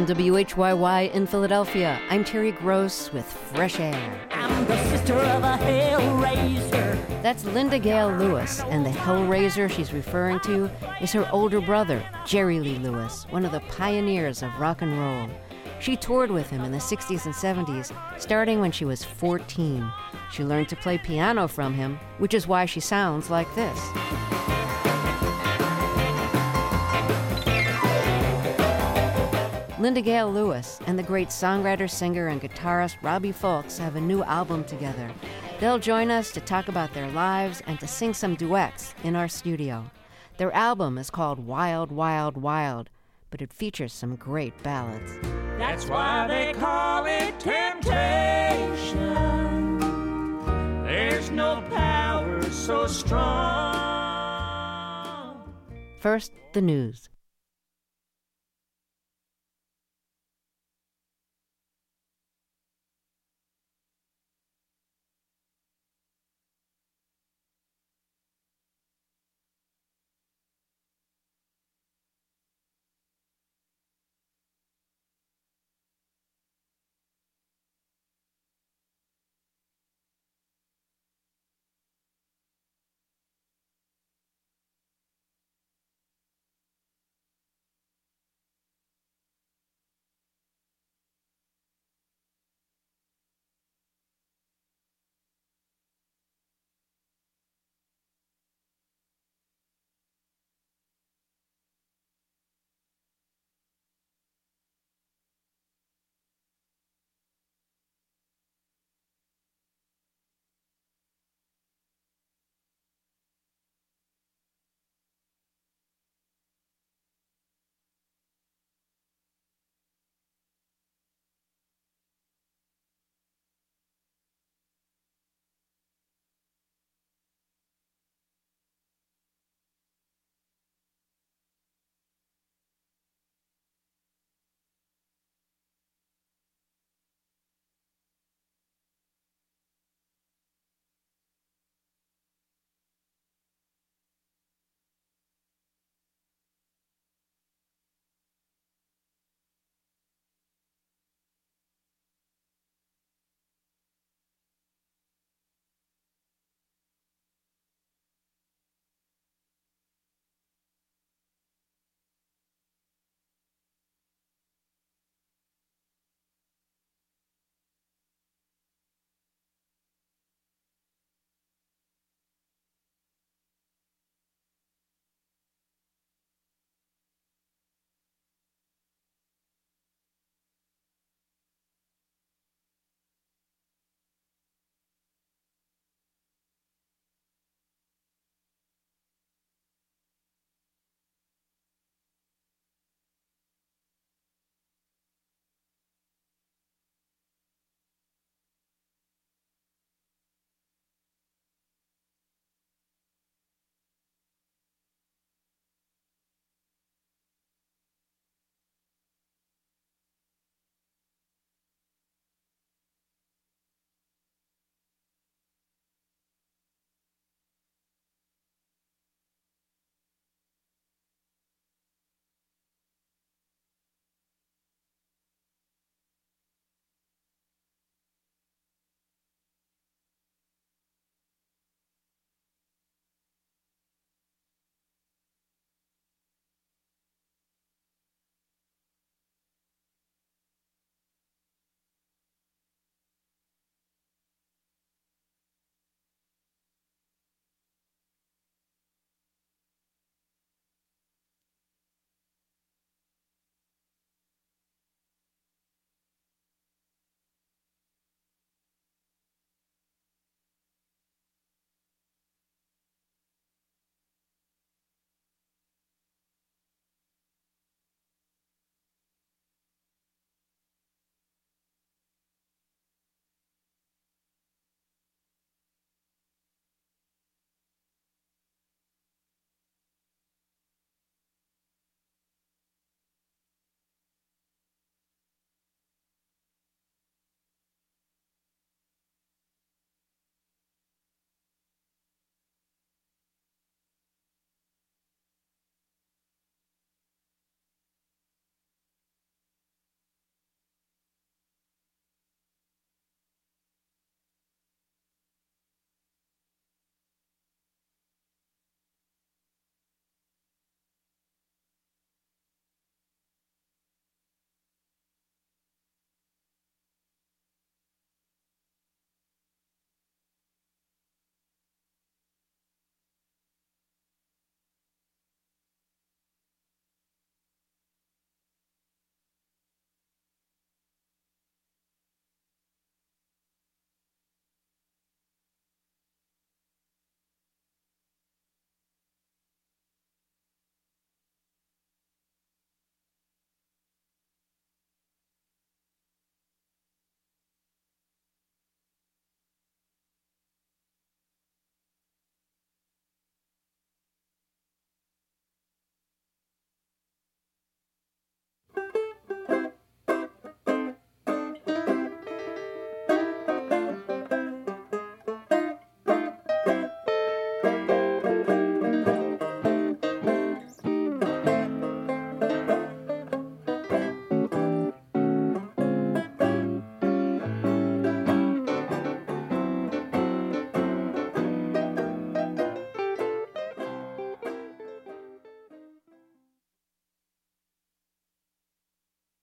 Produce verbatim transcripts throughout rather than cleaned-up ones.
From W H Y Y in Philadelphia, I'm Terry Gross with Fresh Air. I'm the sister of a hellraiser. That's Linda Gale Lewis, and the hellraiser she's referring to is her older brother, Jerry Lee Lewis, one of the pioneers of rock and roll. She toured with him in the sixties and seventies, starting when she was fourteen. She learned to play piano from him, which is why she sounds like this. Linda Gale Lewis and the great songwriter, singer, and guitarist Robbie Fulks have a new album together. They'll join us to talk about their lives and to sing some duets in our studio. Their album is called Wild, Wild, Wild, but it features some great ballads. That's why they call it temptation. There's no power so strong. First, the news.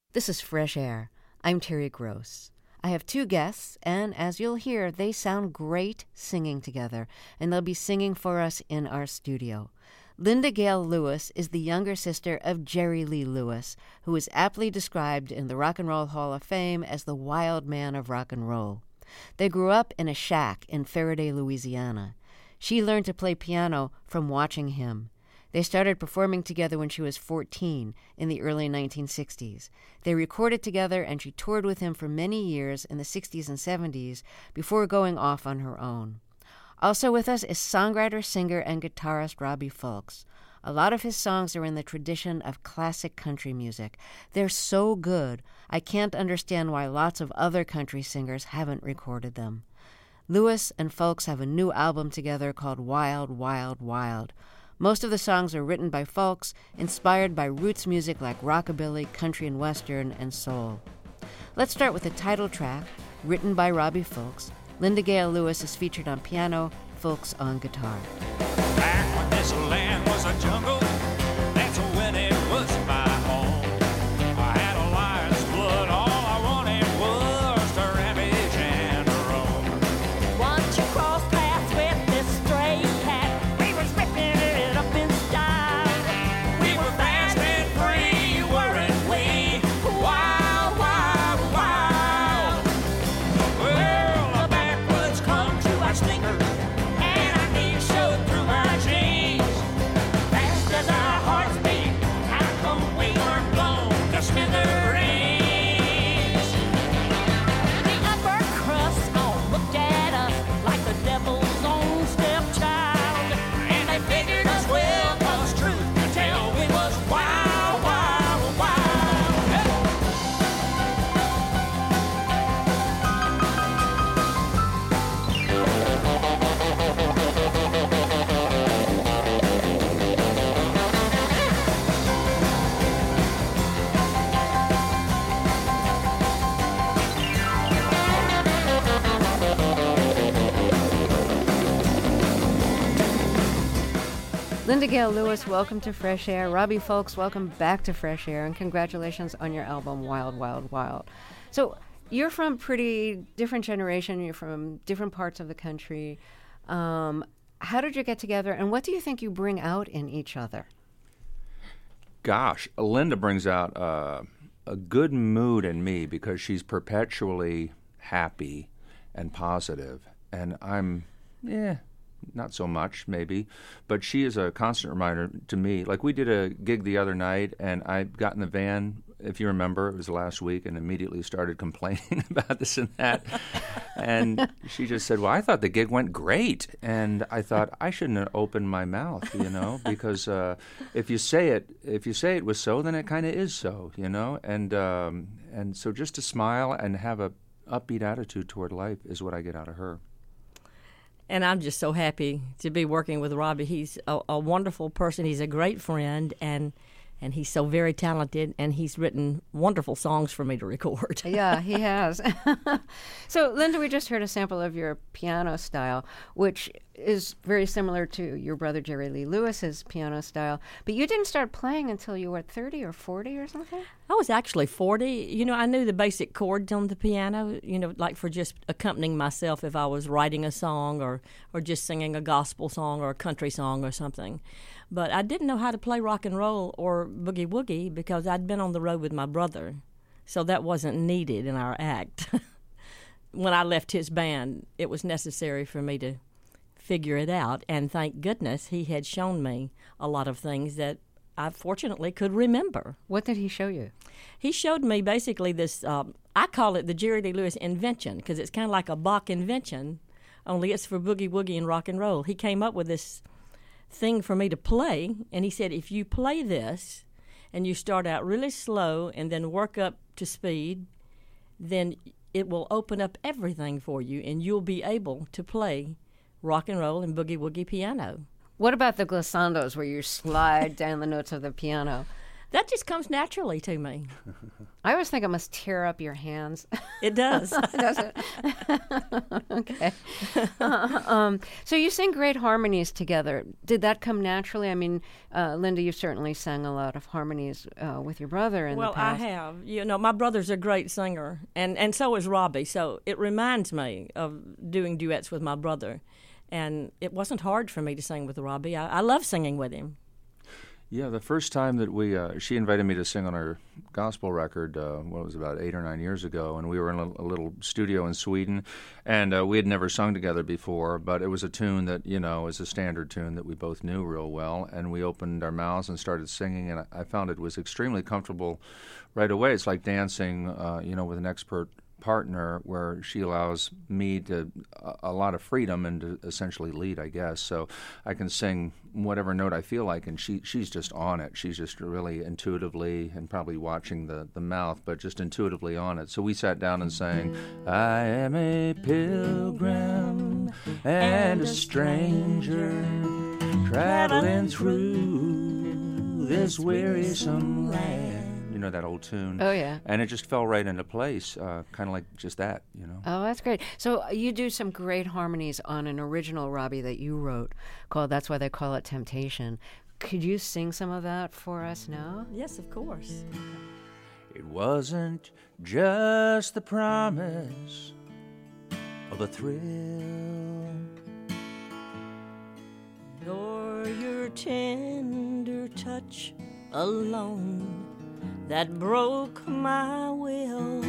This is Fresh Air. I'm Terry Gross. I have two guests, and as you'll hear, they sound great singing together, and they'll be singing for us in our studio. Linda Gail Lewis is the younger sister of Jerry Lee Lewis, who is aptly described in the Rock and Roll Hall of Fame as the wild man of rock and roll. They grew up in a shack in Faraday, Louisiana. She learned to play piano from watching him. They started performing together when she was fourteen in the early nineteen sixties. They recorded together, and she toured with him for many years in the sixties and seventies before going off on her own. Also with us is songwriter, singer, and guitarist Robbie Fulks. A lot of his songs are in the tradition of classic country music. They're so good, I can't understand why lots of other country singers haven't recorded them. Lewis and Fulks have a new album together called Wild, Wild, Wild. Most of the songs are written by Fulks, inspired by roots music like rockabilly, country and western, and soul. Let's start with the title track, written by Robbie Fulks. Linda Gail Lewis is featured on piano, Fulks on guitar. Back when this land was a jungle, that's when it was my home. I had a lion's blood, all I wanted was to ravage and roam. Once you cross paths with this stray cat, we was ripping it up in style. We were fast and free, weren't we? Wild, wild, wild. Well, the backwoods come to our stinker, and our knees showed through our jeans. Fast as our hearts beat, how come we weren't blown to smithereens? The upper crust all looked at us like the devil's own stepchild. And they figured us well, 'cause truth to tell, we was wild, wild, wild. Hey! Linda Gail Lewis, welcome to Fresh Air. Robbie Fulks, welcome back to Fresh Air, and congratulations on your album, Wild, Wild, Wild. So you're from pretty different generation. You're from different parts of the country. Um, how did you get together, and what do you think you bring out in each other? Gosh, Linda brings out uh, a good mood in me because she's perpetually happy and positive, and I'm, yeah, not so much maybe, but she is a constant reminder to me. Like, we did a gig the other night, and I got in the van, if you remember, it was last week, and immediately started complaining about this and that. And she just said, well, I thought the gig went great. And I thought, I shouldn't have opened my mouth, you know, because uh, if you say it, if you say it was so, then it kind of is so, you know. And um, and so just to smile and have a upbeat attitude toward life is what I get out of her. And I'm just so happy to be working with Robbie. He's a, a wonderful person. He's a great friend, and and he's so very talented, and he's written wonderful songs for me to record. Yeah, he has. So, Linda, we just heard a sample of your piano style, which is very similar to your brother Jerry Lee Lewis's piano style. But you didn't start playing until you were thirty or forty or something? I was actually forty. You know, I knew the basic chords on the piano, you know, like for just accompanying myself if I was writing a song or, or just singing a gospel song or a country song or something. But I didn't know how to play rock and roll or boogie woogie because I'd been on the road with my brother. So that wasn't needed in our act. When I left his band, it was necessary for me to figure it out. And thank goodness he had shown me a lot of things that I fortunately could remember. What did he show you? He showed me basically this, um, I call it the Jerry Lee Lewis invention because it's kind of like a Bach invention, only it's for boogie woogie and rock and roll. He came up with this thing for me to play, and he said, if you play this and you start out really slow and then work up to speed, then it will open up everything for you, and you'll be able to play rock and roll and boogie woogie piano. What about the glissandos where you slide down the notes of the piano? That just comes naturally to me. I always think it must tear up your hands. It does. Does it? Okay. Uh, um, so you sing great harmonies together. Did that come naturally? I mean, uh, Linda, you've certainly sang a lot of harmonies uh, with your brother in Well, the past. I have. You know, my brother's a great singer, and, and so is Robbie. So it reminds me of doing duets with my brother. And it wasn't hard for me to sing with Robbie. I, I love singing with him. Yeah, the first time that we, uh, she invited me to sing on her gospel record, uh, what was it, about eight or nine years ago, and we were in a, a little studio in Sweden, and uh, we had never sung together before, but it was a tune that, you know, is a standard tune that we both knew real well, and we opened our mouths and started singing, and I, I found it was extremely comfortable right away. It's like dancing, uh, you know, with an expert partner where she allows me to a, a lot of freedom and to essentially lead, I guess. So I can sing whatever note I feel like, and she she's just on it. She's just really intuitively, and probably watching the, the mouth, but just intuitively on it. So we sat down and sang, I am a pilgrim and a stranger traveling through this wearisome land. You know that old tune. Oh, yeah. And it just fell right into place, uh, kind of like just that, you know. Oh, that's great. So uh, you do some great harmonies on an original, Robbie, that you wrote called That's Why They Call It Temptation. Could you sing some of that for us now? Yes, of course. It wasn't just the promise of a thrill, Nor your tender touch alone that broke my will.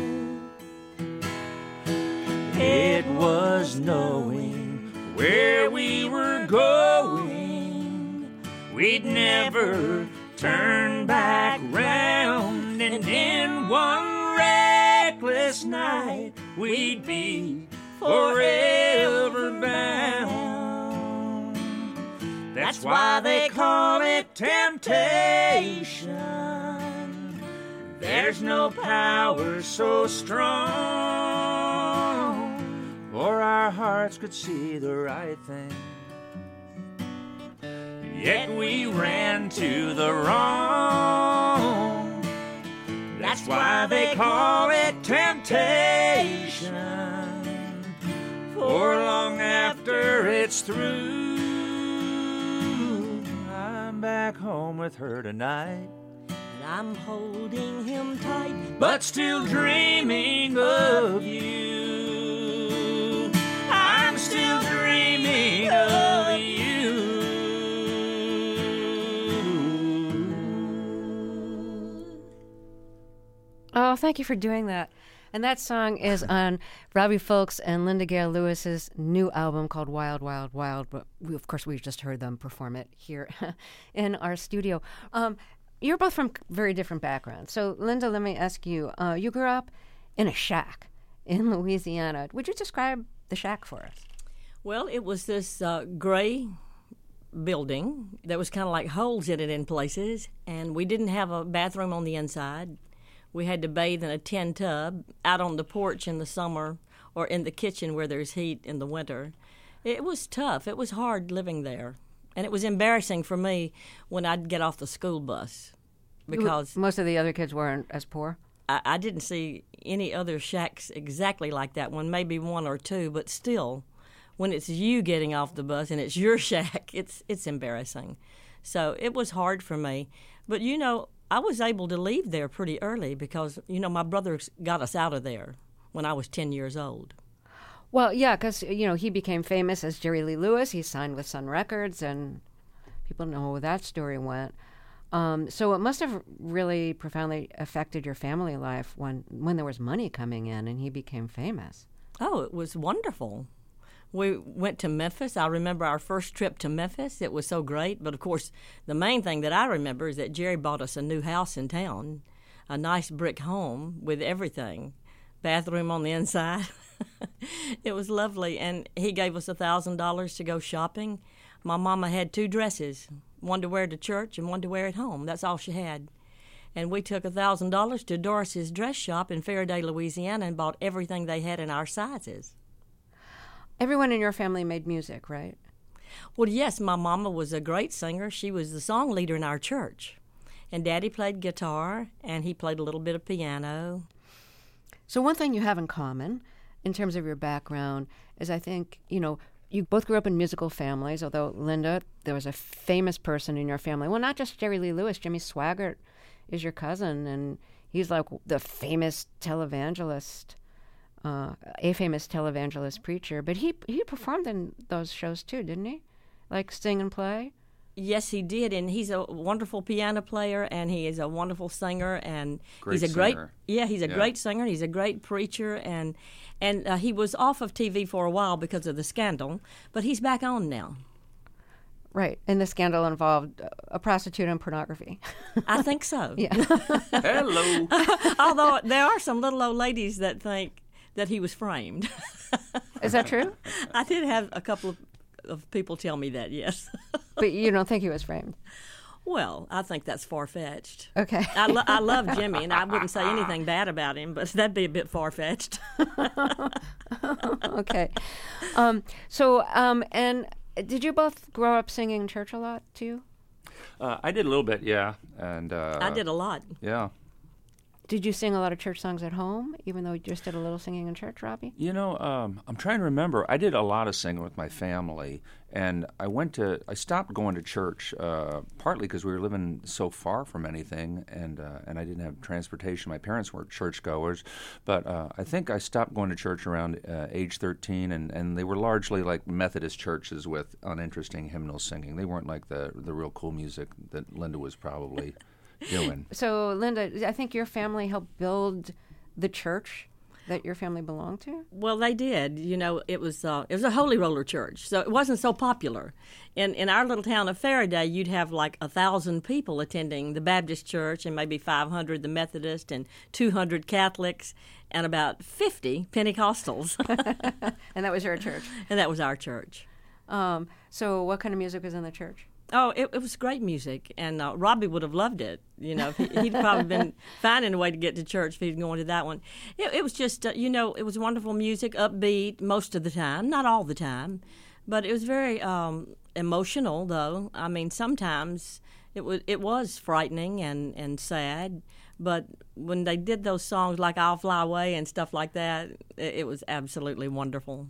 it was knowing where we were going. We'd never turn back round, and in one reckless night we'd be forever bound. That's why they call it temptation. There's no power so strong, for our hearts could see the right thing, yet we ran to the wrong. That's why they call it temptation, for long after it's through, I'm back home with her tonight, And I'm holding him tight, but still dreaming of you. I'm still dreaming of you. Oh, thank you for doing that. And that song is on Robbie Fulks and Linda Gale Lewis's new album called Wild, Wild, Wild. But we, of course, we just heard them perform it here in our studio. Um, you're both from very different backgrounds. So, Linda, let me ask you. Uh, you grew up in a shack in Louisiana. Would you describe the shack for us? Well, it was this uh, gray building that was kind of like holes in it in places, and we didn't have a bathroom on the inside. We had to bathe in a tin tub out on the porch in the summer or in the kitchen where there's heat in the winter. It was tough. It was hard living there. And it was embarrassing for me when I'd get off the school bus because Most of the other kids weren't as poor. I, I didn't see any other shacks exactly like that one, maybe one or two, but still, when it's you getting off the bus and it's your shack, it's it's embarrassing. So it was hard for me. But, you know, I was able to leave there pretty early because, you know, my brother got us out of there when I was ten years old. Well, yeah, because, you know, he became famous as Jerry Lee Lewis. He signed with Sun Records, and people know how that story went. Um, so it must have really profoundly affected your family life when, when there was money coming in and he became famous. Oh, it was wonderful. We went to Memphis. I remember our first trip to Memphis. It was so great. But, of course, the main thing that I remember is that Jerry bought us a new house in town, a nice brick home with everything, bathroom on the inside. It was lovely. And he gave us one thousand dollars to go shopping. My mama had two dresses, one to wear to church and one to wear at home. That's all she had. And we took one thousand dollars to Doris's dress shop in Faraday, Louisiana, and bought everything they had in our sizes. Everyone in your family made music, right? Well, yes, my mama was a great singer. She was the song leader in our church. and Daddy played guitar, and he played a little bit of piano. So one thing you have in common in terms of your background is I think, you know, you both grew up in musical families, although, Linda, there was a famous person in your family. Well, not just Jerry Lee Lewis. Jimmy Swaggart is your cousin, and he's like the famous televangelist, uh, a famous televangelist preacher. But he he performed in those shows too, didn't he? Like sing and play? Yes, he did, and he's a wonderful piano player, and he is a wonderful singer, and Great he's a great singer. yeah, he's a Yeah. great singer. He's a great preacher, and and uh, he was off of T V for a while because of the scandal, but he's back on now. Right. And the scandal involved a prostitute and pornography. I think so. Yeah. Hello. Although there are some little old ladies that think that he was framed. Is that true? I did have a couple of, of people tell me that, yes. But you don't think he was framed? Well, I think that's far-fetched. Okay. I, lo- I love Jimmy, and I wouldn't say anything bad about him, but that'd be a bit far-fetched. Okay. Um, so, um, and did you both grow up singing in church a lot, too? Uh, I did a little bit, yeah, and uh, I did a lot. yeah. Did you sing a lot of church songs at home, even though you just did a little singing in church, Robbie? You know, um, I'm trying to remember. I did a lot of singing with my family, and I went to. I stopped going to church uh, partly because we were living so far from anything, and uh, and I didn't have transportation. My parents weren't churchgoers, but uh, I think I stopped going to church around uh, age thirteen, and, and they were largely like Methodist churches with uninteresting hymnal singing. They weren't like the the real cool music that Linda was probably doing. So, Linda, I think your family helped build the church that your family belonged to? Well, they did. You know, it was uh, it was a Holy Roller church, so it wasn't so popular. In in our little town of Faraday, you'd have like a thousand people attending the Baptist church, and maybe five hundred the Methodist, and two hundred Catholics, and about fifty Pentecostals. And that was your church. And that was our church. Um, so, what kind of music was in the church? Oh, it, it was great music, and uh, Robbie would have loved it. You know, he, he'd probably been finding a way to get to church if he'd gone to that one. It, it was just, uh, you know, it was wonderful music, upbeat most of the time, not all the time, but it was very um, emotional. Though I mean, sometimes it was it was frightening and, and sad, but when they did those songs like "I'll Fly Away" and stuff like that, it, it was absolutely wonderful.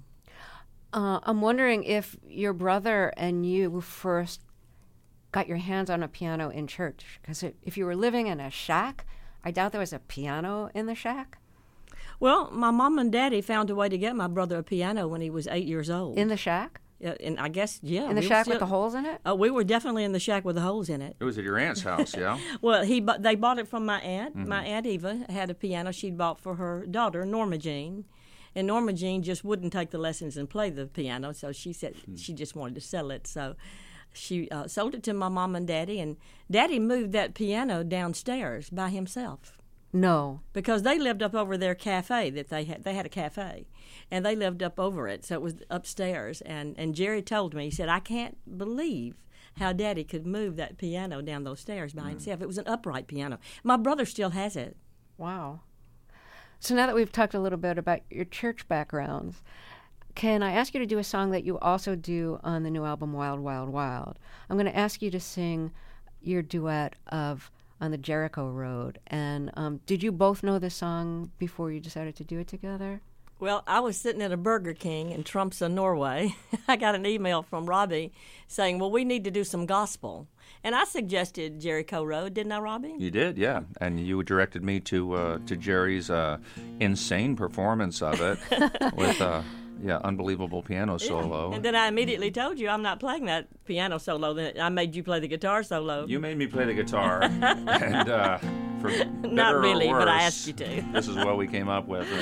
Uh, I'm wondering if your brother and you first got your hands on a piano in church, because if you were living in a shack, I doubt there was a piano in the shack. Well, my mom and daddy found a way to get my brother a piano when he was eight years old. In the shack? Yeah, and I guess, yeah. In the we were shack still- with the holes in it? Oh, we were definitely in the shack with the holes in it. It was at your aunt's house, yeah? Well, he bu- they bought it from my aunt. My Aunt Eva had a piano she'd bought for her daughter, Norma Jean. And Norma Jean just wouldn't take the lessons and play the piano, so she said she just wanted to sell it. So she uh, sold it to my mom and daddy, and daddy moved that piano downstairs by himself. No. Because they lived up over their cafe that they had. They had a cafe, and they lived up over it, so it was upstairs. And, and Jerry told me, he said, I can't believe how Daddy could move that piano down those stairs by himself. It was an upright piano. My brother still has it. Wow. So now that we've talked a little bit about your church backgrounds, can I ask you to do a song that you also do on the new album, Wild, Wild, Wild? I'm going to ask you to sing your duet of On the Jericho Road. And um, did you both know this song before you decided to do it together? Well, I was sitting at a Burger King in Tromsø, Norway. I got an email from Robbie saying, well, we need to do some gospel. And I suggested Jericho Road, didn't I, Robbie? You did, yeah. And you directed me to uh, to Jerry's uh, insane performance of it with uh, yeah, unbelievable piano solo. And then I immediately told you I'm not playing that piano solo. Then I made you play the guitar solo. You made me play the guitar, and uh, for better Not really, or worse, but I asked you to. This is what we came up with.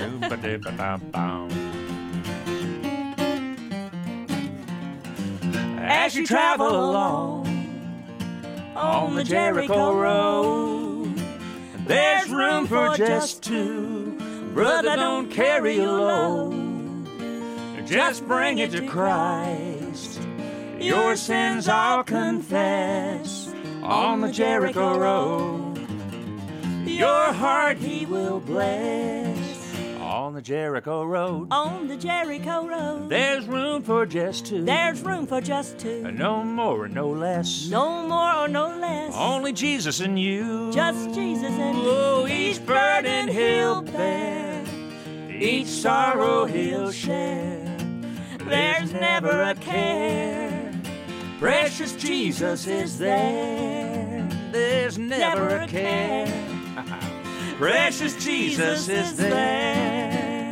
As you travel along on the Jericho Road, there's room for just two. Brother, don't carry a load. Just bring it to Christ. Your sins I'll confess on the Jericho Road. Your heart He will bless on the the Jericho Road. On the Jericho Road, There's room for just two. there's room for just two. And no more and no less. No more or no less. Only Jesus and you. Just Jesus and Oh, each burden he'll bear, each sorrow he'll share. There's never a care. Precious Jesus is there. There's never a care. Precious Jesus is there.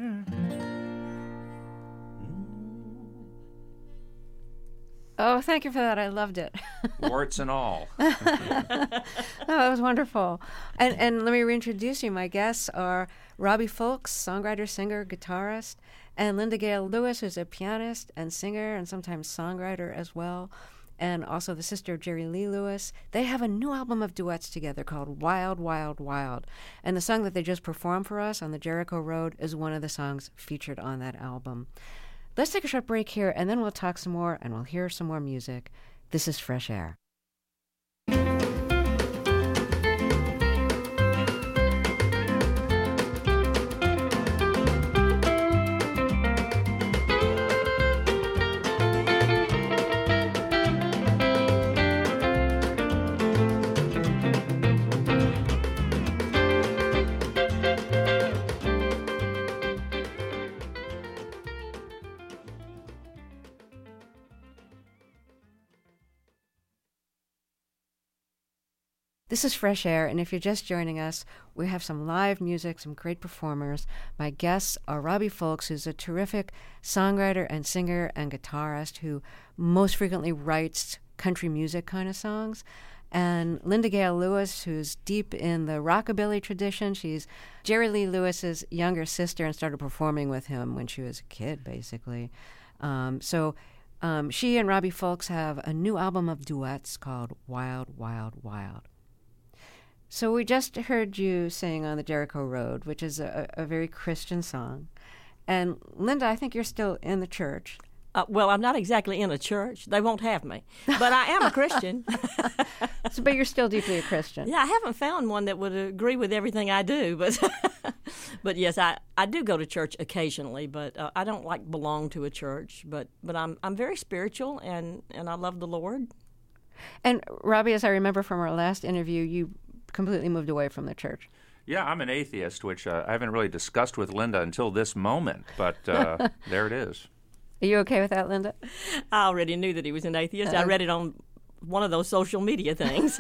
Oh, thank you for that. I loved it. Warts and all. Oh, that was wonderful. And and let me reintroduce you. My guests are Robbie Fulks, songwriter, singer, guitarist, and Linda Gale Lewis, who's a pianist and singer and sometimes songwriter as well, and also the sister of Jerry Lee Lewis. They have a new album of duets together called Wild, Wild, Wild. And the song that they just performed for us on the Jericho Road is one of the songs featured on that album. Let's take a short break here, and then we'll talk some more, and we'll hear some more music. This is Fresh Air. This is Fresh Air, and if you're just joining us, we have some live music, some great performers. My guests are Robbie Fulks, who's a terrific songwriter and singer and guitarist who most frequently writes country music kind of songs, and Linda Gale Lewis, who's deep in the rockabilly tradition. She's Jerry Lee Lewis's younger sister and started performing with him when she was a kid, basically. Um, so um, she and Robbie Fulks have a new album of duets called Wild, Wild, Wild. So we just heard you sing on the Jericho Road, which is a, a very Christian song. And Linda, I think you're still in the church. Uh, well, I'm not exactly in a church. They won't have me. But I am a Christian. So, but you're still deeply a Christian. Yeah, I haven't found one that would agree with everything I do. But but yes, I, I do go to church occasionally, but uh, I don't like belong to a church. But but I'm I'm very spiritual, and, and I love the Lord. And Robbie, as I remember from our last interview, you completely moved away from the church. Yeah, I'm an atheist, which uh, I haven't really discussed with Linda until this moment, but uh, there it is. Are you okay with that, Linda? I already knew that he was an atheist. I read it on one of those social media things.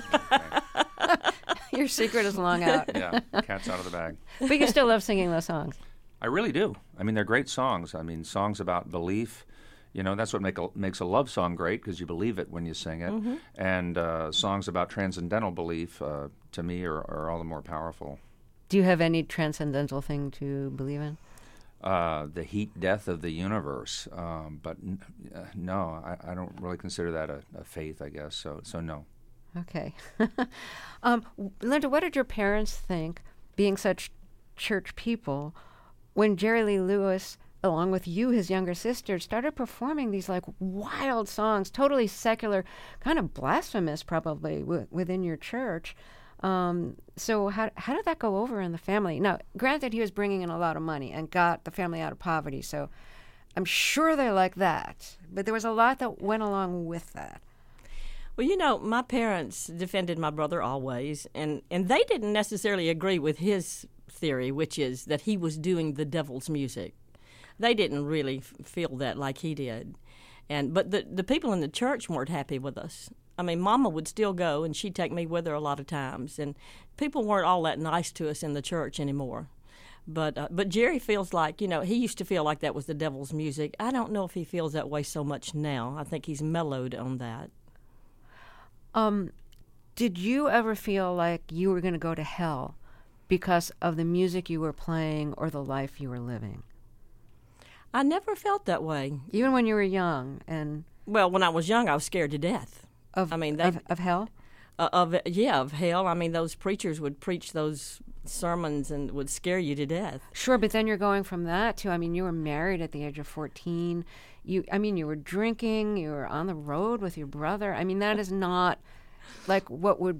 Your secret is long out. Yeah, cat's out of the bag. But you still love singing those songs. I really do. I mean, they're great songs. I mean, songs about belief. You know, that's what make a, makes a love song great, because you believe it when you sing it. Mm-hmm. And uh, songs about transcendental belief, uh, to me, are, are all the more powerful. Do you have any transcendental thing to believe in? Uh, the heat death of the universe. Um, but n- uh, no, I, I don't really consider that a, a faith, I guess. So, so no. Okay. um, Linda, what did your parents think, being such church people, when Jerry Lee Lewis, along with you, his younger sister, started performing these like wild songs, totally secular, kind of blasphemous probably w- within your church? Um, so how how did that go over in the family? Now, granted, he was bringing in a lot of money and got the family out of poverty, so I'm sure they like that. But there was a lot that went along with that. Well, you know, my parents defended my brother always, and, and they didn't necessarily agree with his theory, which is that he was doing the devil's music. They didn't really f- feel that like he did. and But the, the people in the church weren't happy with us. I mean, Mama would still go, and she'd take me with her a lot of times, and people weren't all that nice to us in the church anymore. But uh, but Jerry feels like, you know, he used to feel like that was the devil's music. I don't know if he feels that way so much now. I think he's mellowed on that. Um, did you ever feel like you were going to go to hell because of the music you were playing or the life you were living? I never felt that way. Even when you were young and... Well, when I was young, I was scared to death. Of, I mean, they, of, of hell? Uh, of yeah, of hell. I mean, those preachers would preach those sermons and would scare you to death. Sure, but then you're going from that to, I mean, you were married at the age of fourteen. You, I mean, you were drinking. You were on the road with your brother. I mean, that is not like what would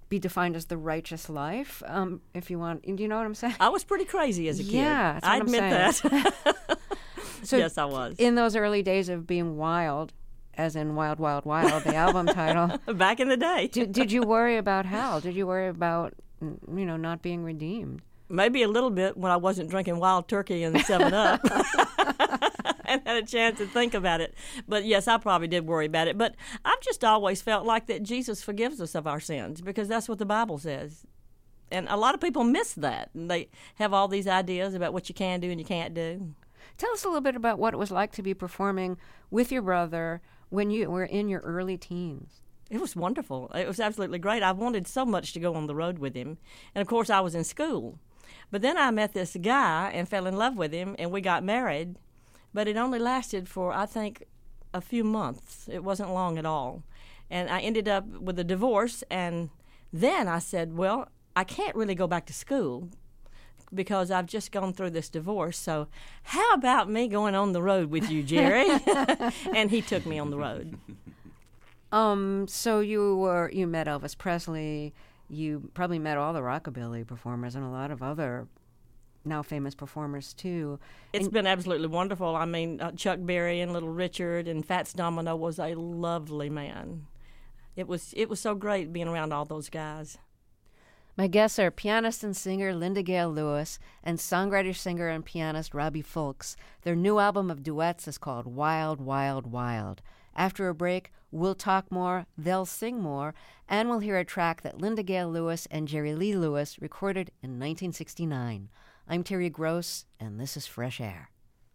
be defined as the righteous life, um, if you want. Do you know what I'm saying? I was pretty crazy as a kid. Yeah, that's what I I'm admit saying. that. So yes, I was. In those early days of being wild, as in Wild, Wild, Wild, the album title, Back in the day. did, did you worry about hell? Did you worry about, you know, not being redeemed? Maybe a little bit when I wasn't drinking Wild Turkey and seven up and had a chance to think about it. But yes, I probably did worry about it. But I've just always felt like that Jesus forgives us of our sins because that's what the Bible says. And a lot of people miss that. And they have all these ideas about what you can do and you can't do. Tell us a little bit about what it was like to be performing with your brother when you were in your early teens. It was wonderful. It was absolutely great. I wanted so much to go on the road with him. And, of course, I was in school. But then I met this guy and fell in love with him, and we got married. But it only lasted for, I think, a few months. It wasn't long at all. And I ended up with a divorce, and then I said, well, I can't really go back to school because I've just gone through this divorce. So how about me going on the road with you, Jerry? And he took me on the road. Um. So you were you met Elvis Presley. You probably met all the rockabilly performers and a lot of other now famous performers too. It's and, been absolutely wonderful. I mean, uh, Chuck Berry and Little Richard and Fats Domino was a lovely man. It was it was so great being around all those guys. My guests are pianist and singer Linda Gail Lewis and songwriter, singer, and pianist Robbie Fulks. Their new album of duets is called Wild, Wild, Wild. After a break, we'll talk more, they'll sing more, and we'll hear a track that Linda Gail Lewis and Jerry Lee Lewis recorded in nineteen sixty-nine. I'm Terry Gross, and this is Fresh Air.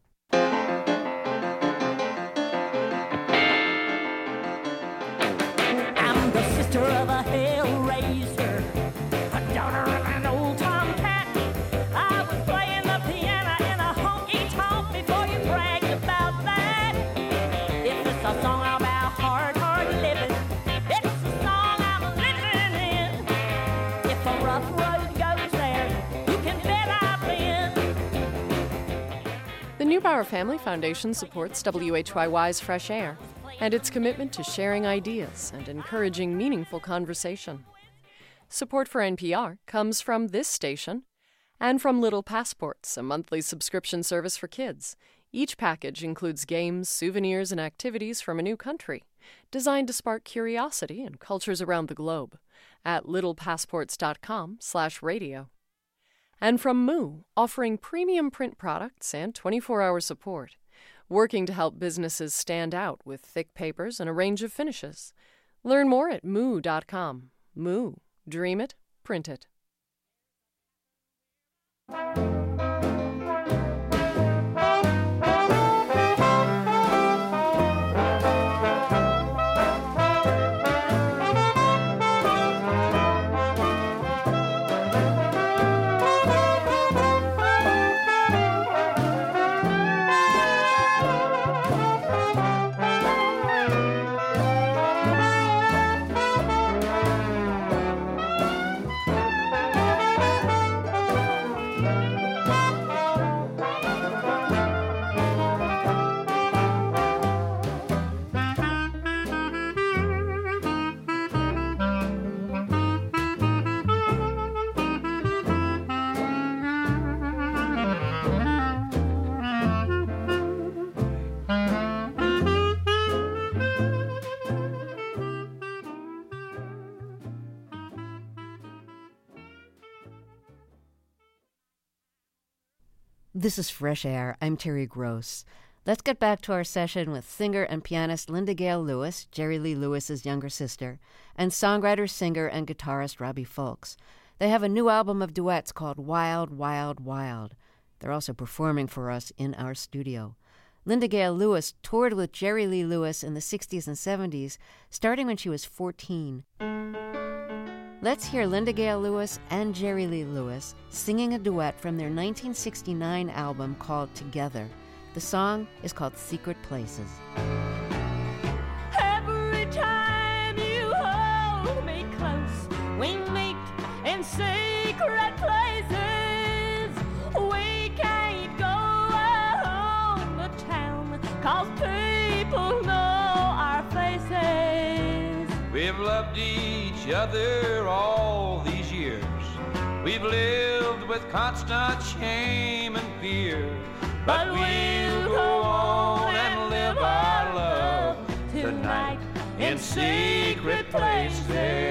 I'm the sister of a hellraiser, a daughter of an old tomcat. I was playing the piano in a honky-tonk before you bragged about that. If it's a song about hard, hard living, it's the song I'm living in. If a rough road goes there, you can bet I've been. The Neubauer Family Foundation supports W H Y Y's Fresh Air and its commitment to sharing ideas and encouraging meaningful conversation. Support for N P R comes from this station and from Little Passports, a monthly subscription service for kids. Each package includes games, souvenirs, and activities from a new country, designed to spark curiosity in cultures around the globe at littlepassports.com slash radio. And from Moo, offering premium print products and twenty-four hour support, working to help businesses stand out with thick papers and a range of finishes. Learn more at moo dot com. Moo. Dream it. Print it. This is Fresh Air. I'm Terry Gross. Let's get back to our session with singer and pianist Linda Gail Lewis, Jerry Lee Lewis's younger sister, and songwriter, singer, and guitarist Robbie Fulks. They have a new album of duets called Wild, Wild, Wild. They're also performing for us in our studio. Linda Gail Lewis toured with Jerry Lee Lewis in the sixties and seventies, starting when she was fourteen. Let's hear Linda Gail Lewis and Jerry Lee Lewis singing a duet from their nineteen sixty-nine album called Together. The song is called Secret Places. Every time you hold me close, we meet in secret places. We can't go around the town, 'cause people know our faces. We We've loved each other all these years. We've lived with constant shame and fear. But we'll go on and live our love tonight in secret places.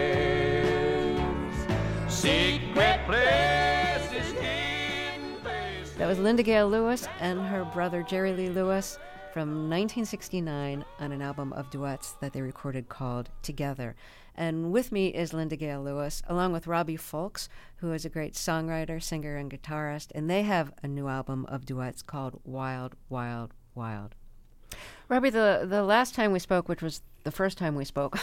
Secret places, hidden places. That was Linda Gale Lewis and her brother Jerry Lee Lewis from nineteen sixty-nine on an album of duets that they recorded called Together. And with me is Linda Gale Lewis, along with Robbie Fulks, who is a great songwriter, singer, and guitarist. And they have a new album of duets called Wild, Wild, Wild. Robbie, the, the last time we spoke, which was the first time we spoke,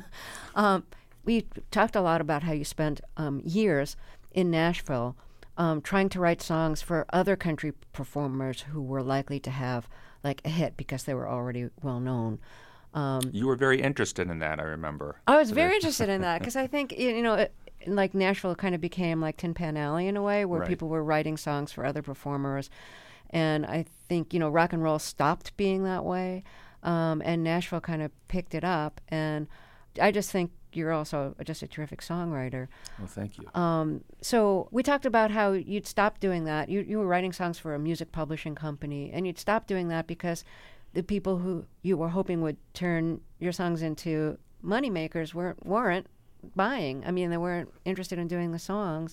um, we talked a lot about how you spent um, years in Nashville um, trying to write songs for other country performers who were likely to have like a hit because they were already well known. Um, You were very interested in that, I remember. I was very interested in that because I think, y- you know, it, like Nashville kind of became like Tin Pan Alley in a way where Right. people were writing songs for other performers. And I think, you know, rock and roll stopped being that way. Um, and Nashville kind of picked it up. And I just think you're also just a terrific songwriter. Well, thank you. Um, so we talked about how you'd stopped doing that. You you were writing songs for a music publishing company, and you'd stopped doing that because the people who you were hoping would turn your songs into moneymakers weren't weren't buying. I mean, they weren't interested in doing the songs.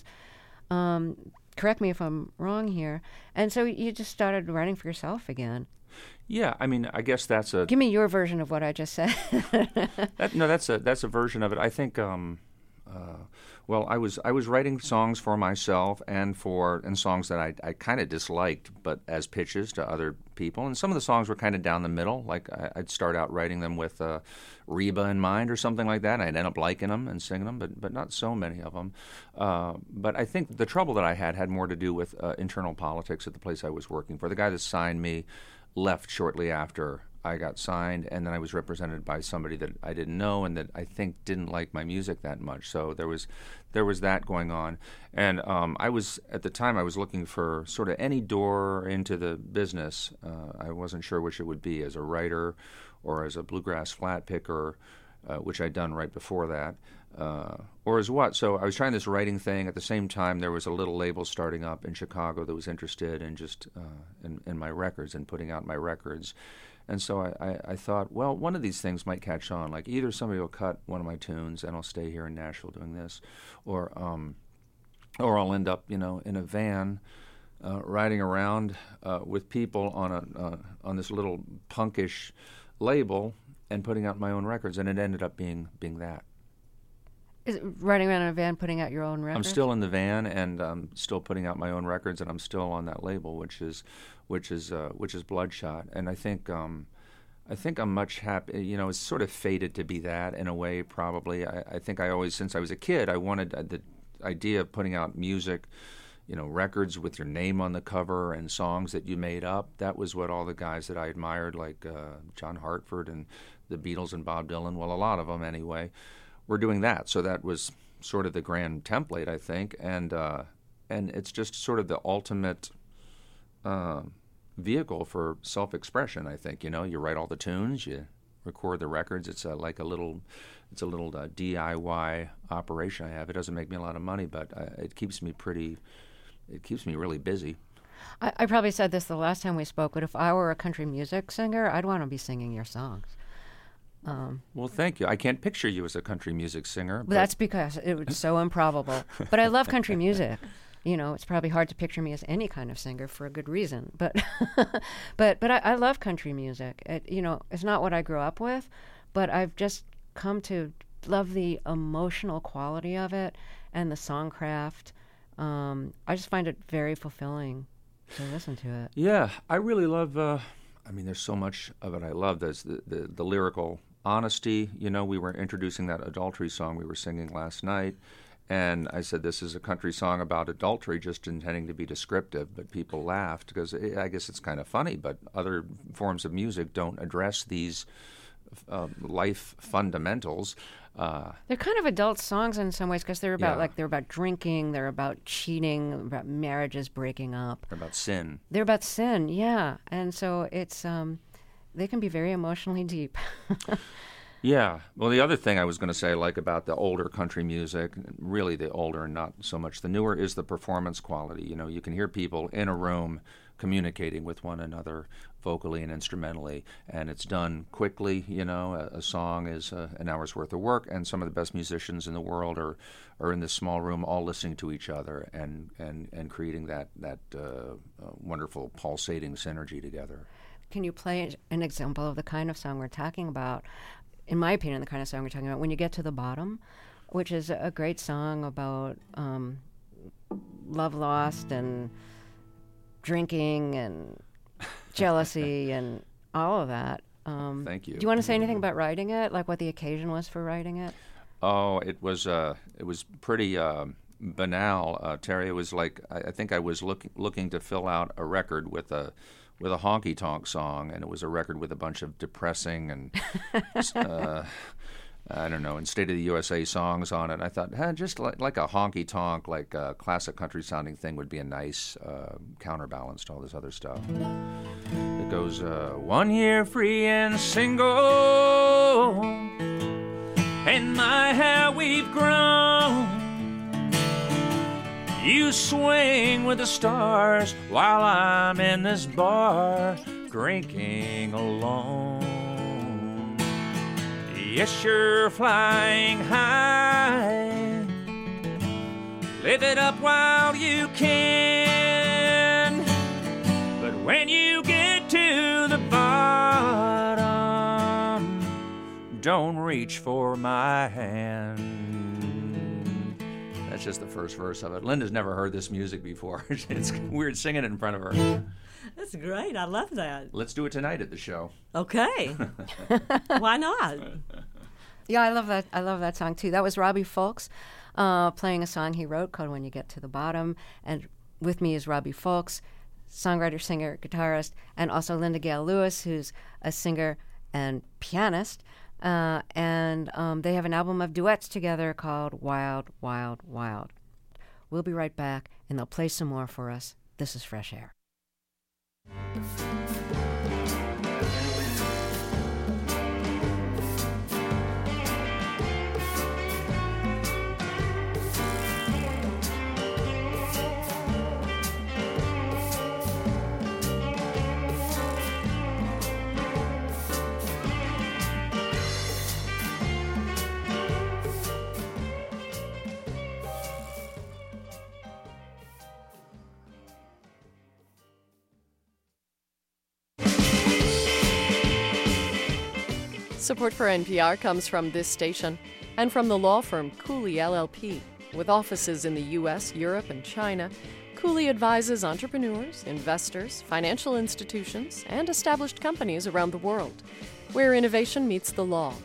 Um, correct me if I'm wrong here. And so you just started writing for yourself again. Yeah, I mean, I guess that's a Give me your version of what I just said. that, no, that's a that's a version of it. I think. Um, uh, well, I was I was writing songs for myself and for and songs that I I kind of disliked, but as pitches to other people. And some of the songs were kind of down the middle. Like I, I'd start out writing them with uh, Reba in mind or something like that. And I'd end up liking them and singing them, but but not so many of them. Uh, but I think the trouble that I had had more to do with uh, internal politics at the place I was working for. The guy that signed me left shortly after I got signed, and then I was represented by somebody that I didn't know and that I think didn't like my music that much. So there was there was that going on. And um, I was, at the time, I was looking for sort of any door into the business. Uh, I wasn't sure which it would be, as a writer or as a bluegrass flat picker, uh, which I'd done right before that, uh, or as what. So I was trying this writing thing. At the same time, there was a little label starting up in Chicago that was interested in just uh, in, in my records and putting out my records. And so I, I, I thought, well, one of these things might catch on. Like either somebody will cut one of my tunes and I'll stay here in Nashville doing this, or um, or I'll end up, you know, in a van uh, riding around uh, with people on a uh, on this little punkish label and putting out my own records. And it ended up being being that. Is it riding around in a van putting out your own records? I'm still in the van, and I'm still putting out my own records, and I'm still on that label, which is, which is, uh, which is Bloodshot. And I think, um, I think I'm much happy. You know, it's sort of fated to be that in a way. Probably, I, I think I always, since I was a kid, I wanted uh, the idea of putting out music, you know, records with your name on the cover and songs that you made up. That was what all the guys that I admired, like uh, John Hartford and the Beatles and Bob Dylan. Well, a lot of them anyway. We're doing that, so that was sort of the grand template, I think, and uh, and it's just sort of the ultimate uh, vehicle for self-expression. I think, you know, you write all the tunes, you record the records. It's a, like a little, it's a little uh, D I Y operation I have. It doesn't make me a lot of money, but uh, it keeps me pretty, it keeps me really busy. I, I probably said this the last time we spoke, but if I were a country music singer, I'd want to be singing your songs. Um, Well, thank you. I can't picture you as a country music singer. but But that's because it was so improbable. But I love country music. You know, it's probably hard to picture me as any kind of singer for a good reason. But but but I, I love country music. It, you know, it's not what I grew up with, but I've just come to love the emotional quality of it and the songcraft. Um, I just find it very fulfilling to listen to it. Yeah, I really love. Uh, I mean, there's so much of it I love. There's the, the the lyrical honesty. You know, we were introducing that adultery song we were singing last night, and I said this is a country song about adultery, just intending to be descriptive. But people laughed because it, I guess it's kind of funny. But other forms of music don't address these uh, life fundamentals. Uh, They're kind of adult songs in some ways because they're about Yeah. like they're about drinking, they're about cheating, about marriages breaking up. about sin. They're about sin, yeah. And so it's um, they can be very emotionally deep. Yeah. Well, the other thing I was going to say, like about the older country music, really the older and not so much the newer, is the performance quality. You know, you can hear people in a room communicating with one another vocally and instrumentally, and it's done quickly. You know, a, a song is uh, an hour's worth of work, and some of the best musicians in the world are, are in this small room all listening to each other and, and, and creating that, that uh, uh, wonderful pulsating synergy together. Can you play an example of the kind of song we're talking about? In my opinion, the kind of song we're talking about, When You Get to the Bottom, which is a great song about um, love lost and drinking and jealousy and all of that. Um, Thank you. Do you want to say anything about writing it, like what the occasion was for writing it? Oh, it was uh, it was pretty uh, banal, uh, Terry. It was like I, I think I was looking looking to fill out a record with a with a honky tonk song, and it was a record with a bunch of depressing and uh, I don't know, and State of the U S A songs on it. I thought, eh, just like, like a honky tonk, like a classic country sounding thing would be a nice uh, counterbalance to all this other stuff. It goes, uh, one year free and single, and my how we've grown. You swing with the stars while I'm in this bar drinking alone. Yes, you're flying high. Live it up while you can. But when you get to the bottom, don't reach for my hand. That's just the first verse of it. Linda's never heard this music before. It's weird singing it in front of her. That's great. I love that. Let's do it tonight at the show. Okay. Why not? Yeah, I love that. I love that song too. That was Robbie Fulks uh, playing a song he wrote called "When You Get to the Bottom," and with me is Robbie Fulks, songwriter, singer, guitarist, and also Linda Gale Lewis, who's a singer and pianist. Uh, and um, they have an album of duets together called Wild, Wild, Wild. We'll be right back, and they'll play some more for us. This is Fresh Air. Support for N P R comes from this station and from the law firm Cooley L L P. With offices in the U S, Europe, and China, Cooley advises entrepreneurs, investors, financial institutions, and established companies around the world, where innovation meets the law.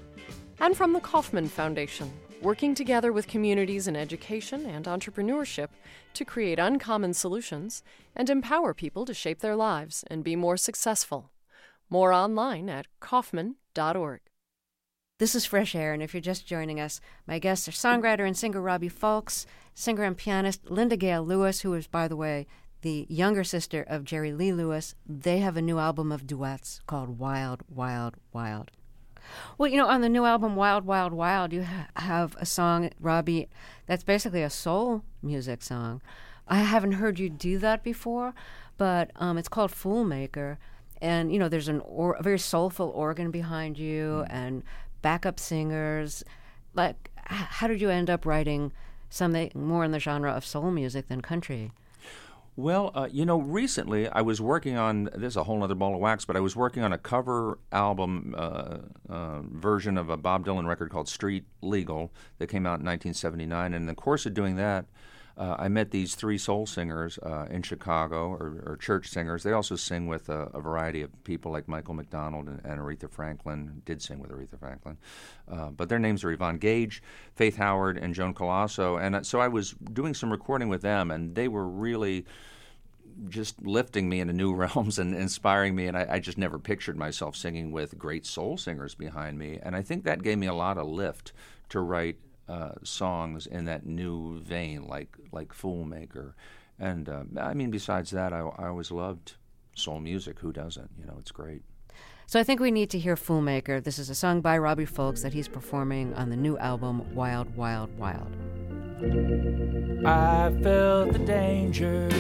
And from the Kauffman Foundation, working together with communities in education and entrepreneurship to create uncommon solutions and empower people to shape their lives and be more successful. More online at Kauffman dot org. This is Fresh Air, and if you're just joining us, my guests are songwriter and singer Robbie Fulks, singer and pianist Linda Gale Lewis, who is, by the way, the younger sister of Jerry Lee Lewis. They have a new album of duets called Wild, Wild, Wild. Well, you know, on the new album Wild, Wild, Wild, you ha- have a song, Robbie, that's basically a soul music song. I haven't heard you do that before, but um, it's called Fool Maker. And, you know, there's an or- a very soulful organ behind you and backup singers. Like, h- how did you end up writing something more in the genre of soul music than country? Well, uh, you know, recently I was working on, this is a whole other ball of wax, but I was working on a cover album uh, uh, version of a Bob Dylan record called Street Legal that came out in nineteen seventy-nine. And in the course of doing that, Uh, I met these three soul singers uh, in Chicago, or, or church singers. They also sing with a, a variety of people like Michael McDonald and, and Aretha Franklin, did sing with Aretha Franklin. Uh, but their names are Yvonne Gage, Faith Howard, and Joan Colasso. And uh, so I was doing some recording with them, and they were really just lifting me into new realms and inspiring me. And I, I just never pictured myself singing with great soul singers behind me. And I think that gave me a lot of lift to write Uh, songs in that new vein, like like Fool Maker. And uh, I mean, besides that, I, I always loved soul music. Who doesn't? You know, it's great. So I think we need to hear Fool Maker. This is a song by Robbie Fulks that he's performing on the new album, Wild, Wild, Wild. I felt the danger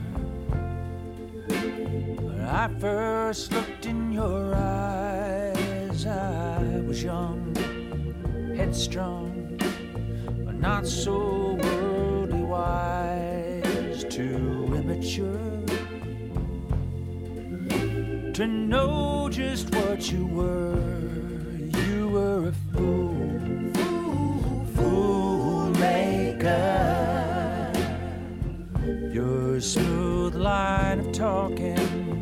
when I first looked in your eyes. I was young, headstrong, but not so worldly wise, too immature to know just what you were. You were a fool, fool, fool maker. Your smooth line of talking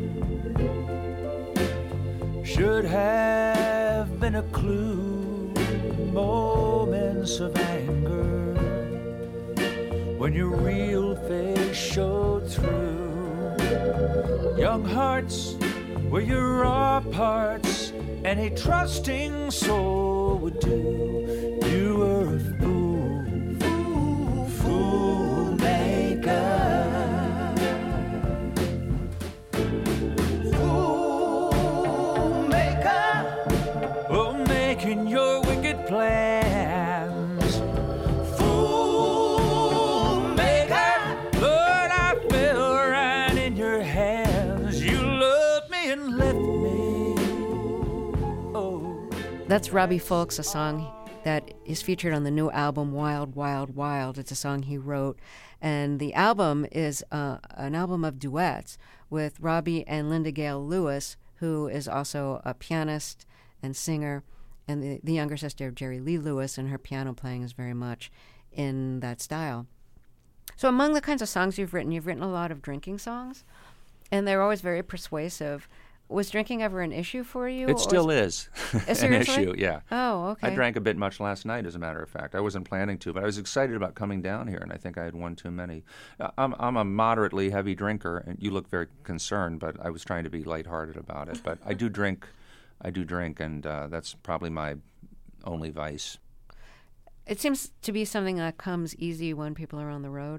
should have been a clue. Moments of anger when your real face showed through. Young hearts were your raw parts, any trusting soul would do. You were a fool, fool, fool maker. Fool maker. Oh, making your wicked plans. Fool maker. Lord, I fell right in your hands. You loved me and left me. Oh. That's Robbie Fulks, a song that is featured on the new album, Wild, Wild, Wild. It's a song he wrote. And the album is uh, an album of duets with Robbie and Linda Gale Lewis, who is also a pianist and singer, and the, the younger sister of Jerry Lee Lewis, and her piano playing is very much in that style. So among the kinds of songs you've written, you've written a lot of drinking songs, and they're always very persuasive. Was drinking ever an issue for you? It still is an seriously? issue, yeah. Oh, okay. I drank a bit much last night, as a matter of fact. I wasn't planning to, but I was excited about coming down here, and I think I had one too many. Uh, I'm, I'm a moderately heavy drinker, and you look very concerned, but I was trying to be lighthearted about it. But I do drink, I do drink, and uh, that's probably my only vice. It seems to be something that comes easy when people are on the road.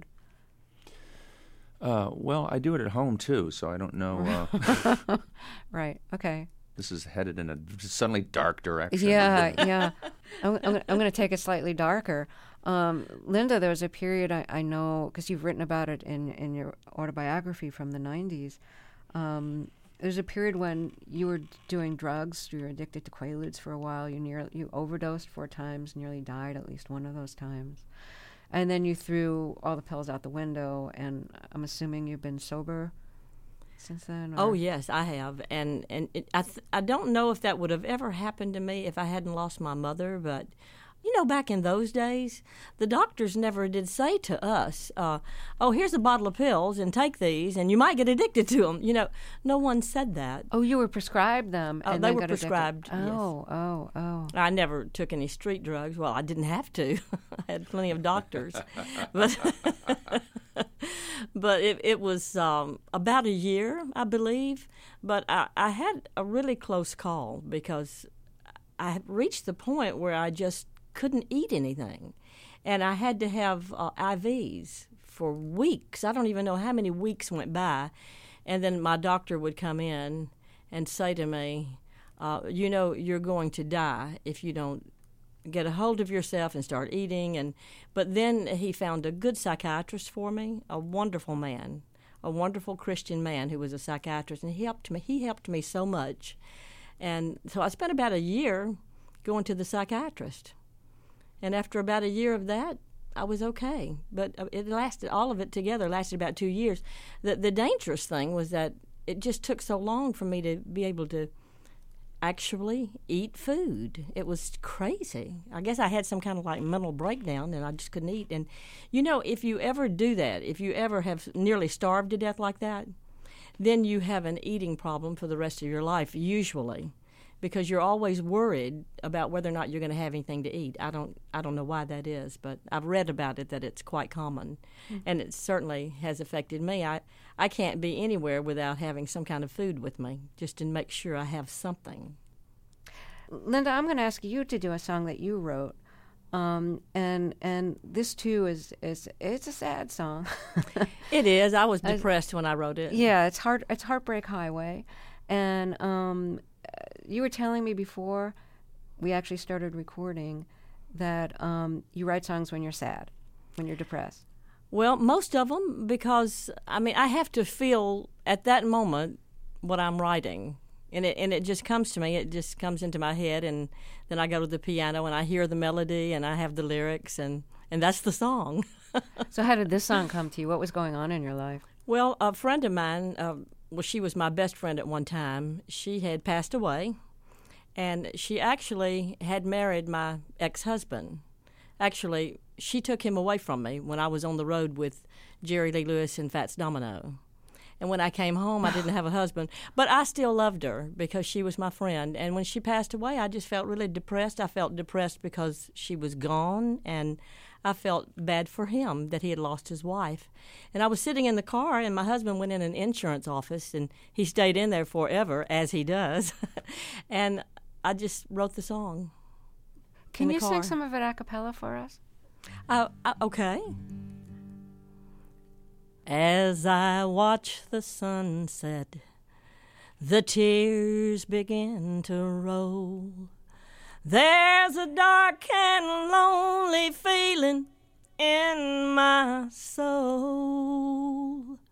Uh, well, I do it at home, too, so I don't know. Uh, Right, okay. This is headed in a suddenly dark direction. Yeah, yeah. I'm, I'm, gonna- I'm going to take it slightly darker. Um, Linda, there was a period I, I know, because you've written about it in, in your autobiography from the nineties. Um, there's a period when you were doing drugs. You were addicted to Quaaludes for a while. You near, you overdosed four times, nearly died at least one of those times. And then you threw all the pills out the window, and I'm assuming you've been sober since then? Or? Oh yes, I have, and and it, I th- I don't know if that would have ever happened to me if I hadn't lost my mother, but you know, back in those days, the doctors never did say to us, uh, "Oh, here's a bottle of pills, and take these, and you might get addicted to them." You know, no one said that. Oh, you were prescribed them. Oh, and they then were got addicted. prescribed, yes. Oh, oh, oh. I never took any street drugs. Well, I didn't have to. I had plenty of doctors, but but it it was um, about a year, I believe. But I, I had a really close call because I had reached the point where I just couldn't eat anything, and I had to have uh, I Vs for weeks. I don't even know how many weeks went by, and then my doctor would come in and say to me, uh, you know, you're going to die if you don't get a hold of yourself and start eating. And but then he found a good psychiatrist for me, a wonderful man, a wonderful Christian man who was a psychiatrist, and he helped me. He helped me so much, and so I spent about a year going to the psychiatrist. And after about a year of that, I was okay. But it lasted, all of it together lasted about two years. The, the dangerous thing was that it just took so long for me to be able to actually eat food. It was crazy. I guess I had some kind of like mental breakdown and I just couldn't eat. And, you know, if you ever do that, if you ever have nearly starved to death like that, then you have an eating problem for the rest of your life, usually. Because you're always worried about whether or not you're going to have anything to eat. I don't I don't know why that is, but I've read about it that it's quite common. Mm-hmm. And it certainly has affected me. I, I can't be anywhere without having some kind of food with me, just to make sure I have something. Linda, I'm going to ask you to do a song that you wrote. Um, and and this, too, is, is it's a sad song. It is. I was depressed when I wrote it. Yeah, it's heart, it's Heartbreak Highway. And... Um, you were telling me before we actually started recording that um, you write songs when you're sad, when you're depressed. Well, most of them, because, I mean, I have to feel at that moment what I'm writing. And it and it just comes to me. It just comes into my head, and then I go to the piano, and I hear the melody, and I have the lyrics, and, and that's the song. So how did this song come to you? What was going on in your life? Well, a friend of mine, uh, well, she was my best friend at one time. She had passed away, and she actually had married my ex-husband. Actually, she took him away from me when I was on the road with Jerry Lee Lewis and Fats Domino. And when I came home, I didn't have a husband. But I still loved her because she was my friend. And when she passed away, I just felt really depressed. I felt depressed because she was gone, and I felt bad for him that he had lost his wife. And I was sitting in the car, and my husband went in an insurance office, and he stayed in there forever, as he does. And I just wrote the song. Can you car. sing some of it a cappella for us? Uh, uh, okay. As I watch the sunset, the tears begin to roll. There's a dark and lonely feeling in my soul.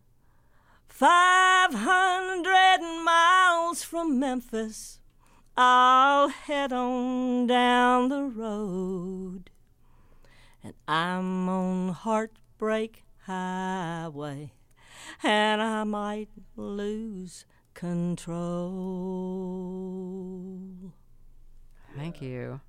Five hundred miles from Memphis, I'll head on down the road. And I'm on Heartbreak Highway, and I might lose control. Thank you.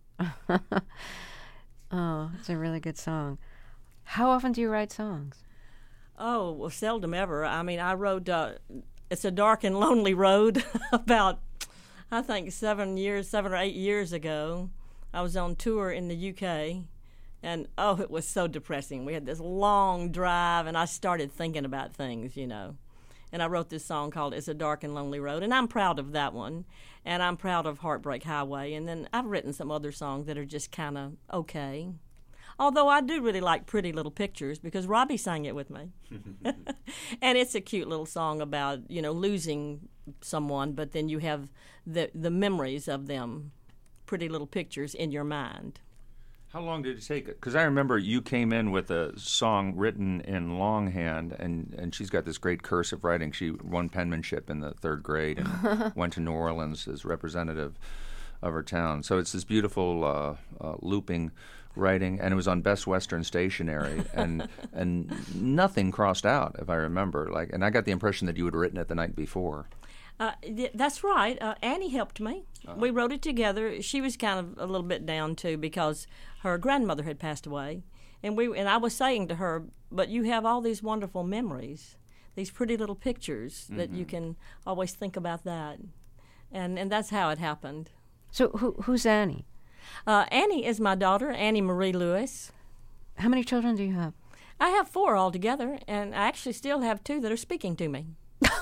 Oh, it's a really good song. How often do you write songs? Oh, well, seldom ever. I mean, I wrote uh, It's a Dark and Lonely Road about, I think, seven years, seven or eight years ago. I was on tour in the U K, and, oh, it was so depressing. We had this long drive, and I started thinking about things, you know. And I wrote this song called It's a Dark and Lonely Road, and I'm proud of that one. And I'm proud of Heartbreak Highway. And then I've written some other songs that are just kind of okay. Although I do really like Pretty Little Pictures because Robbie sang it with me. And it's a cute little song about, you know, losing someone, but then you have the the memories of them, pretty little pictures in your mind. How long did it take? Because I remember you came in with a song written in longhand, and, and she's got this great cursive writing. She won penmanship in the third grade and went to New Orleans as representative of her town. So it's this beautiful uh, uh, looping writing, and it was on Best Western Stationery, and and nothing crossed out, if I remember. Like, and I got the impression that you had written it the night before. Uh, th- that's right. Uh, Annie helped me. Uh-huh. We wrote it together. She was kind of a little bit down too because her grandmother had passed away, and we and I was saying to her, "But you have all these wonderful memories, these pretty little pictures mm-hmm. that you can always think about that," and and that's how it happened. So who who's Annie? Uh, Annie is my daughter, Annie Marie Lewis. How many children do you have? I have four altogether, and I actually still have two that are speaking to me.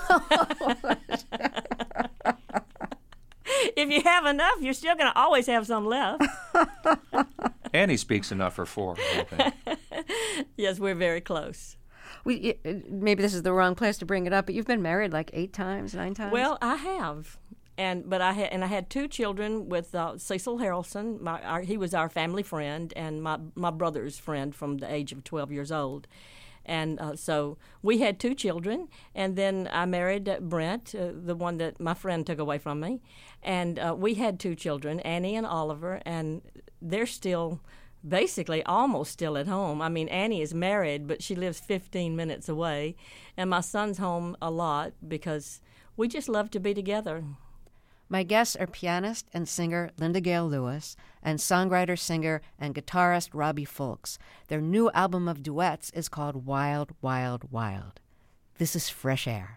If you have enough, you're still going to always have some left. Annie speaks enough for four, I think. Yes, we're very close. We, maybe this is the wrong place to bring it up, but you've been married like eight times, nine times? Well, I have. And but I had and I had two children with uh, Cecil Harrelson. My our, he was our family friend and my my brother's friend from the age of twelve years old. And uh, so we had two children, and then I married uh, Brent, uh, the one that my friend took away from me, and uh, we had two children, Annie and Oliver, and they're still basically almost still at home. I mean, Annie is married, but she lives fifteen minutes away, and my son's home a lot because we just love to be together. My guests are pianist and singer Linda Gail Lewis and songwriter, singer, and guitarist Robbie Fulks. Their new album of duets is called Wild, Wild, Wild. This is Fresh Air.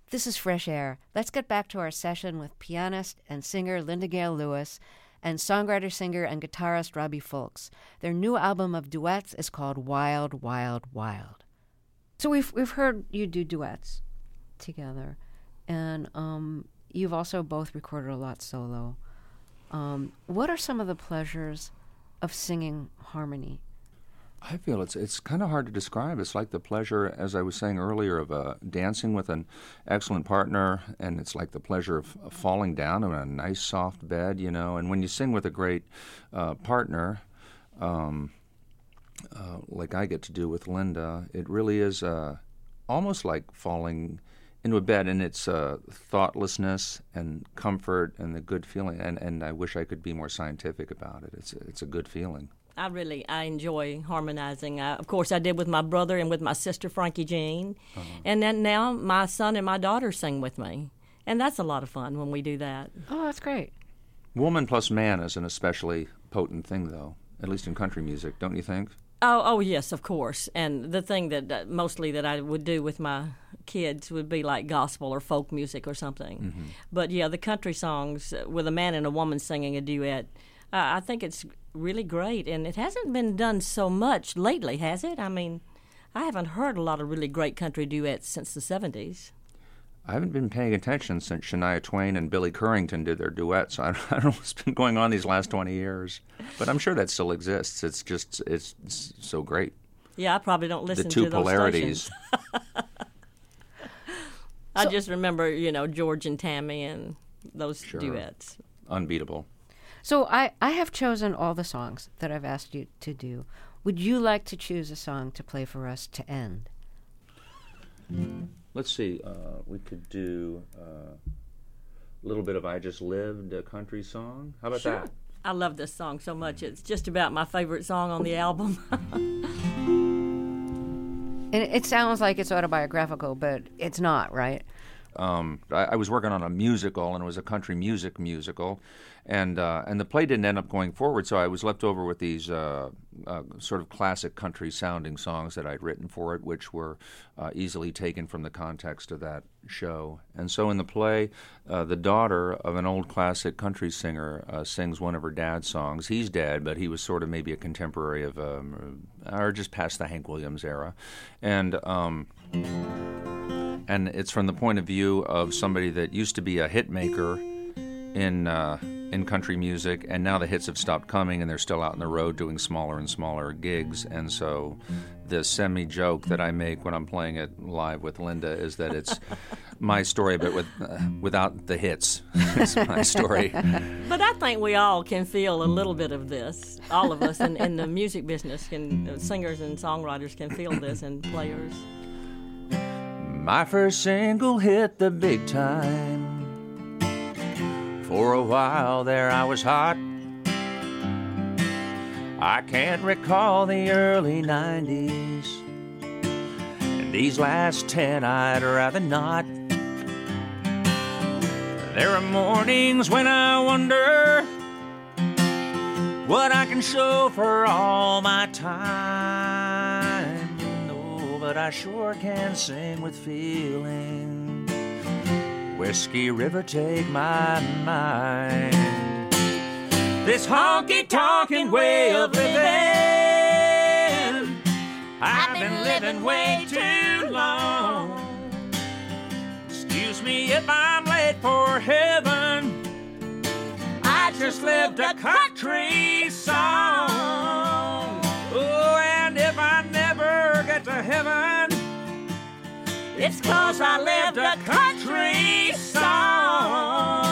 This is Fresh Air. Let's get back to our session with pianist and singer Linda Gale Lewis and songwriter, singer, and guitarist Robbie Fulks. Their new album of duets is called Wild, Wild, Wild. So we've we've heard you do duets together, and um, you've also both recorded a lot solo. Um, what are some of the pleasures of singing harmony? I feel it's it's kind of hard to describe. It's like the pleasure, as I was saying earlier, of uh, dancing with an excellent partner, and it's like the pleasure of, of falling down on a nice soft bed, you know. And when you sing with a great uh, partner, um, uh, like I get to do with Linda, it really is uh, almost like falling into a bed, and it's uh, thoughtlessness and comfort and the good feeling. And, and I wish I could be more scientific about it. It's it's a good feeling. I really, I enjoy harmonizing. I, of course, I did with my brother and with my sister, Frankie Jean. Uh-huh. And then now my son and my daughter sing with me. And that's a lot of fun when we do that. Oh, that's great. Woman plus man is an especially potent thing, though, at least in country music, don't you think? Oh, oh yes, of course. And the thing that uh, mostly that I would do with my kids would be like gospel or folk music or something. Mm-hmm. But, yeah, the country songs uh, with a man and a woman singing a duet, Uh, I think it's really great, and it hasn't been done so much lately, has it? I mean, I haven't heard a lot of really great country duets since the seventies. I haven't been paying attention since Shania Twain and Billy Currington did their duets. I don't know what's been going on these last twenty years, but I'm sure that still exists. It's just, it's, it's so great. Yeah, I probably don't listen the two to those polarities. stations. I so, just remember, you know, George and Tammy and those sure. duets. Unbeatable. So I, I have chosen all the songs that I've asked you to do. Would you like to choose a song to play for us to end? Let's see. Uh, we could do uh, a little bit of I Just Lived, a country song. How about sure. that? I love this song so much. It's just about my favorite song on the album. And it sounds like it's autobiographical, but it's not, right? Um, I, I was working on a musical, and it was a country music musical, and uh, and the play didn't end up going forward, so I was left over with these uh, uh, sort of classic country-sounding songs that I'd written for it, which were uh, easily taken from the context of that show. And so in the play, uh, the daughter of an old classic country singer uh, sings one of her dad's songs. He's dead, but he was sort of maybe a contemporary of, um, or just past the Hank Williams era, and. Um, And it's from the point of view of somebody that used to be a hit maker in uh, in country music, and now the hits have stopped coming, and they're still out on the road doing smaller and smaller gigs. And so the semi-joke that I make when I'm playing it live with Linda is that it's my story, but with uh, without the hits. It's my story. But I think we all can feel a little bit of this. All of us in, in the music business, can uh, singers and songwriters can feel this, and players. My first single hit the big time. For a while there I was hot. I can't recall the early nineties, and these last ten I'd rather not. There are mornings when I wonder what I can show for all my time. But I sure can sing with feeling. Whiskey River, take my mind. This honky-tonkin' way of living, I've been living way too long. Excuse me if I'm late for heaven, I just lived a country song. Oh, and if I never get to heaven, it's 'cause I lived a country song.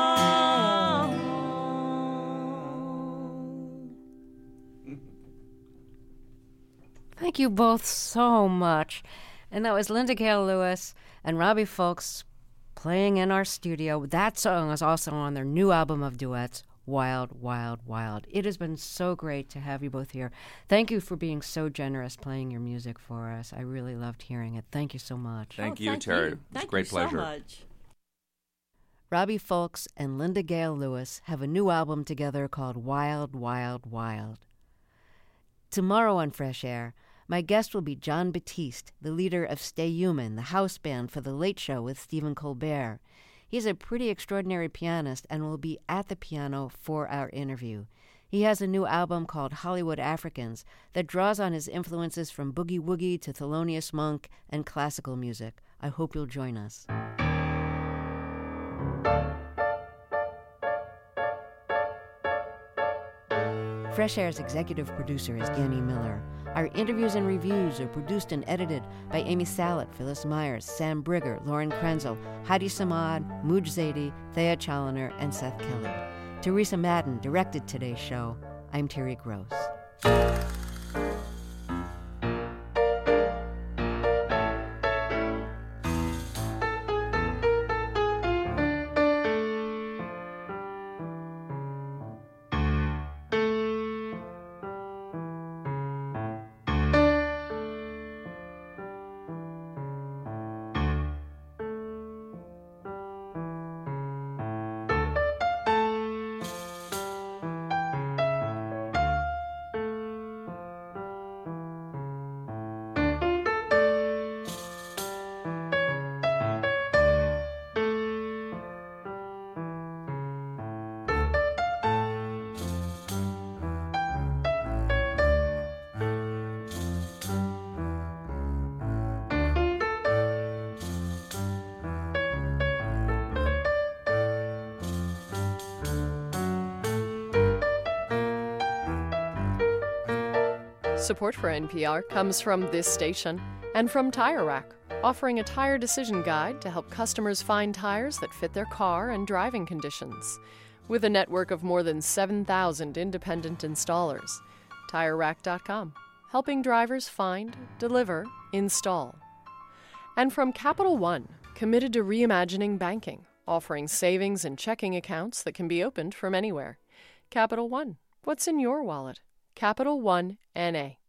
Thank you both so much. And that was Linda Gale Lewis and Robbie Fulks playing in our studio. That song is also on their new album of duets, Wild, Wild, Wild. It has been so great to have you both here. Thank you for being so generous playing your music for us. I really loved hearing it. Thank you so much. Thank oh, you, thank Terry. You. It was thank a great you pleasure. So much. Robbie Fulks and Linda Gale Lewis have a new album together called Wild, Wild, Wild. Tomorrow on Fresh Air, My guest will be Jon Batiste, the leader of Stay Human, the house band for The Late Show with Stephen Colbert. He's a pretty extraordinary pianist and will be at the piano for our interview. He has a new album called Hollywood Africans that draws on his influences from boogie woogie to Thelonious Monk and classical music. I hope you'll join us. Fresh Air's executive producer is Danny Miller. Our interviews and reviews are produced and edited by Amy Salit, Phyllis Myers, Sam Brigger, Lauren Krenzel, Heidi Samad, Mooj Zadie, Thea Challoner, and Seth Kelly. Teresa Madden directed today's show. I'm Terry Gross. Support for N P R comes from this station and from Tire Rack, offering a tire decision guide to help customers find tires that fit their car and driving conditions. With a network of more than seven thousand independent installers. Tire Rack dot com, helping drivers find, deliver, install. And from Capital One, committed to reimagining banking, offering savings and checking accounts that can be opened from anywhere. Capital One, what's in your wallet? Capital One N A.